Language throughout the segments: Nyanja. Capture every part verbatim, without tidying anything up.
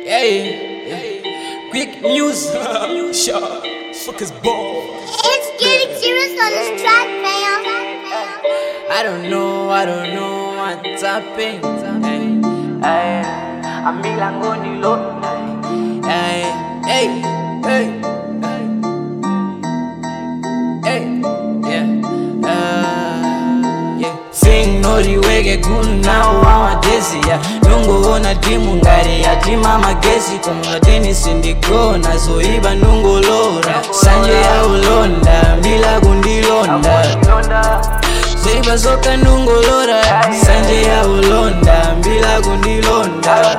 Hey, hey. Quick news. Sure. Fuck is ball. It's getting serious on this track, fam. I don't know, I don't know what's happening. Hey, hey. I'm Milangoni low. Hey, hey, hey, hey, yeah, uh, yeah. Sing no riwege kuna wa desi ya nungo ona timu ngari ya tima magesi kuma tennis ndiko na zoiba nungo lora sanje ya ulonda bila gundilonda zoiba zoka nungo lora sanje ya ulonda bila gundilonda.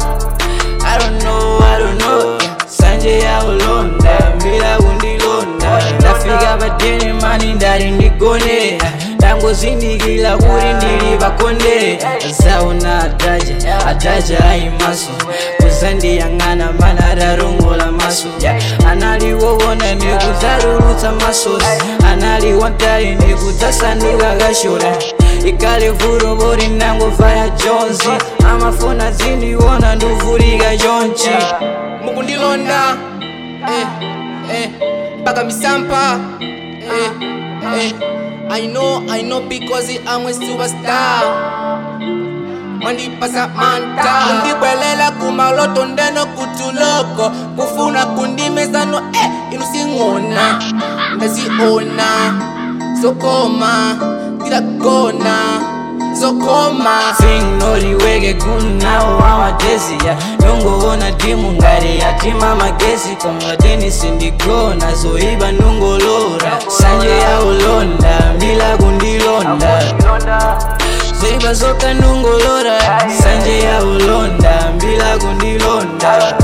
I don't know, I don't know. Sanje ya ulonda bila gundilonda ndafika badeni mani ndari ndigone dango zindikila kuri ndili bakonde zauna ataja ataja aimaso kuzandi yangana mana rarongola maso analivovona nekuzarurutsa masosi analivondai nekudzasanduka kashora ikale vuro vori nangofaya jonzi amafona zindiwona nduvurika jonchi mukundilonda eh, eh, mpaka misampa eh, eh. I know, I know because I'm a superstar. Mandipasa manta ndibwelela kumaloto ndeno kutuloko kufuna kundimezano eh inusingona ndaziona sokoma ndilagona sokoma sing no riwege kuna wa desi ya nungo ona timu ngari ya tima magesi kuma tennis ndigona zoiba nungo lora sanje ya ulonda bila gundilonda zoiba zoka nungo lora sanje ya ulonda bila gundilonda.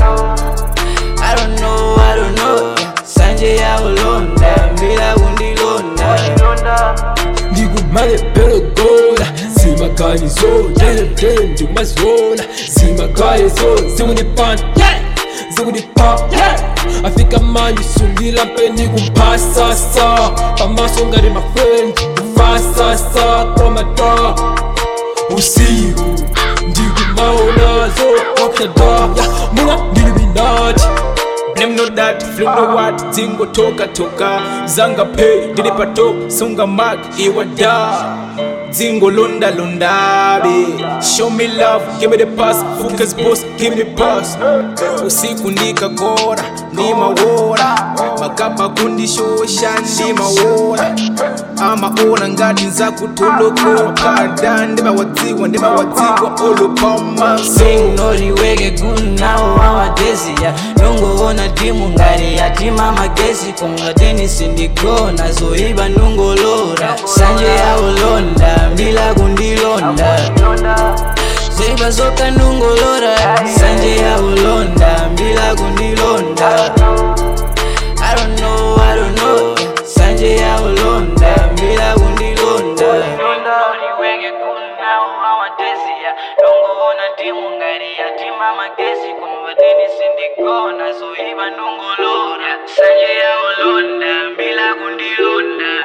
I don't know, I don't know. Sanje ya ulonda bila gundilonda Ndigumale pelo gola Zimakaye zo Jene jene ndigumazona Zimakaye zo Zingunipan Yeah Zingunipan Yeah Afika mani sundila mpe nigumpasasa Pamaso ngari my friend Ufasasa Komata Usiku Ndigumaona zo Okada Yeah Muna ndiliminati Blame no that, flip no what, zingo toka toka Zanga pay, didi pato, sunga mark, iwa da Zingo londa londa, be show me love, give me the pass Focus boss, give me the pass Usiku nika kora, ni mawora Makapa kundi shosha, ni mawora Ama ona ngati nzaku tuloko Kada, ndema watiwa, ndema watiwa Olo pama sing no riwege kuna wa desi ya nungo ona timu ngari ya tima magesi kuma tennis ndigona zoiba nungo lora sanje ya ulonda bila gundilonda zoiba zoka nungo lora sanje ya ulonda bila gundilonda. I don't know, I don't know. Sanje ya ulonda bila gundilonda riwege kuna wa desi ya nungo ona timu ngari ya tima magesi kuma tennis ndigona zoiba nungo lora sanje ya ulonda bila gundilonda.